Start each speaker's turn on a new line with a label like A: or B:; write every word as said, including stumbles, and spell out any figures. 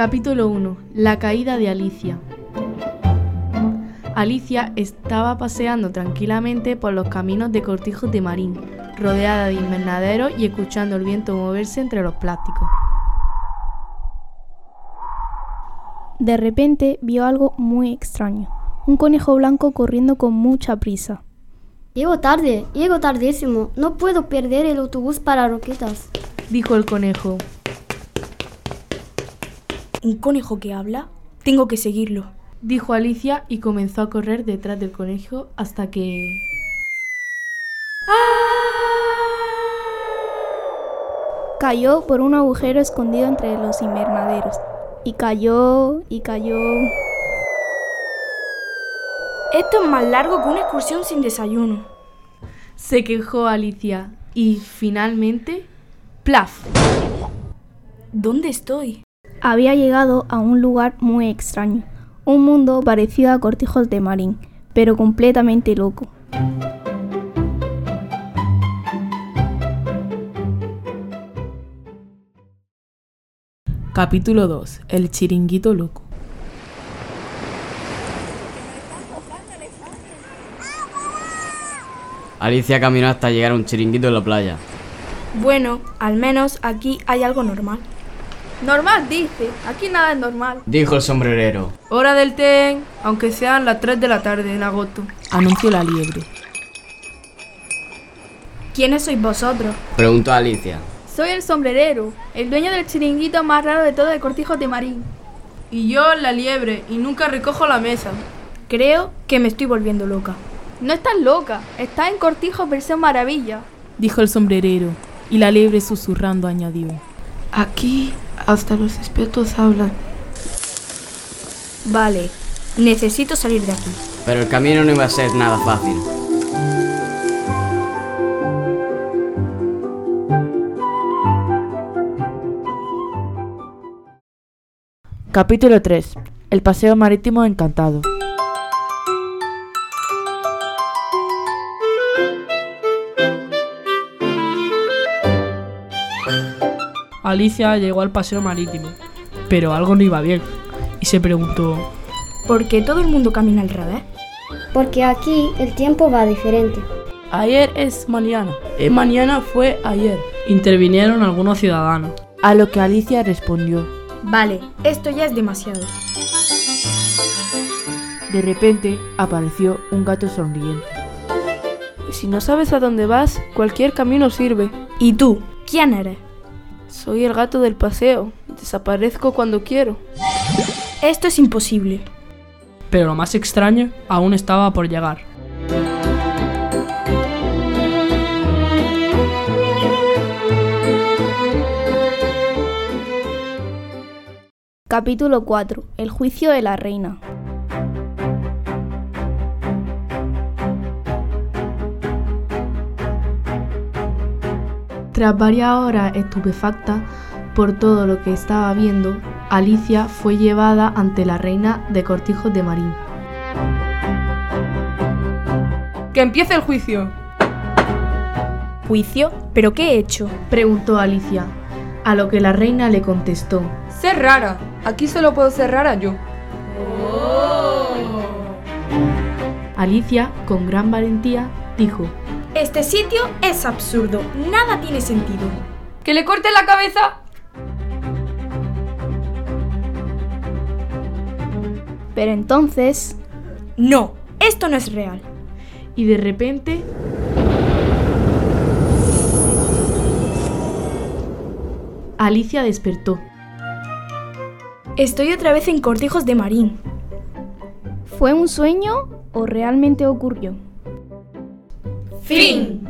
A: Capítulo uno. La caída de Alicia. Alicia estaba paseando tranquilamente por los caminos de Cortijos de Marín, rodeada de invernaderos y escuchando el viento moverse entre los plásticos.
B: De repente vio algo muy extraño. Un conejo blanco corriendo con mucha prisa.
C: Llego tarde, llego tardísimo. No puedo perder el autobús para Roquetas,
A: dijo el conejo.
D: ¿Un conejo que habla? Tengo que seguirlo,
A: dijo Alicia y comenzó a correr detrás del conejo hasta que...
B: Cayó por un agujero escondido entre los invernaderos. Y cayó, y cayó...
D: Esto es más largo que una excursión sin desayuno,
A: se quejó Alicia y, finalmente, ¡plaf!
D: ¿Dónde estoy?
B: Había llegado a un lugar muy extraño, un mundo parecido a Cortijos de Marín, pero completamente loco.
A: Capítulo dos. El chiringuito loco.
E: Alicia caminó hasta llegar a un chiringuito en la playa.
D: Bueno, al menos aquí hay algo normal.
F: Normal, dice. Aquí nada es normal,
E: dijo el sombrerero.
F: Hora del té, aunque sean las tres de la tarde en agosto,
A: anunció la liebre.
D: ¿Quiénes sois vosotros?,
E: preguntó Alicia.
F: Soy el sombrerero, el dueño del chiringuito más raro de todo de Cortijos de Marín.
G: Y yo la liebre, y nunca recojo la mesa.
D: Creo que me estoy volviendo loca.
F: No estás loca, estás en Cortijos versión maravilla,
A: dijo el sombrerero, y la liebre susurrando añadió.
G: Aquí hasta los espíritus hablan.
D: Vale, necesito salir de aquí.
E: Pero el camino no iba a ser nada fácil.
A: Capítulo tres. El paseo marítimo encantado.
G: Alicia llegó al paseo marítimo, pero algo no iba bien, y se preguntó:
D: ¿por qué todo el mundo camina al revés?
C: porque aquí el tiempo va diferente.
G: Ayer es mañana, y mañana fue ayer. Intervinieron algunos ciudadanos.
A: A lo que Alicia respondió:
D: vale, esto ya es demasiado.
A: De repente apareció un gato sonriente.
G: Si no sabes a dónde vas, cualquier camino sirve.
D: ¿Y tú? ¿Quién eres?
G: Soy el gato del paseo. Desaparezco cuando quiero.
D: Esto es imposible.
G: Pero lo más extraño aún estaba por llegar.
B: Capítulo cuatro. El juicio de la reina.
A: Tras varias horas estupefacta por todo lo que estaba viendo, Alicia fue llevada ante la reina de Cortijos de Marín.
G: ¡Que empiece el juicio!
D: ¿Juicio? ¿Pero qué he hecho?,
A: preguntó Alicia, a lo que la reina le contestó:
F: ser rara, aquí solo puedo ser rara yo.
G: Oh.
A: Alicia, con gran valentía, dijo:
D: este sitio es absurdo, nada tiene sentido.
F: ¡Que le corte la cabeza!
B: Pero entonces...
D: no, esto no es real.
A: Y de repente... Alicia despertó.
D: Estoy otra vez en Cortijos de Marín.
B: ¿Fue un sueño o realmente ocurrió?
D: Fin.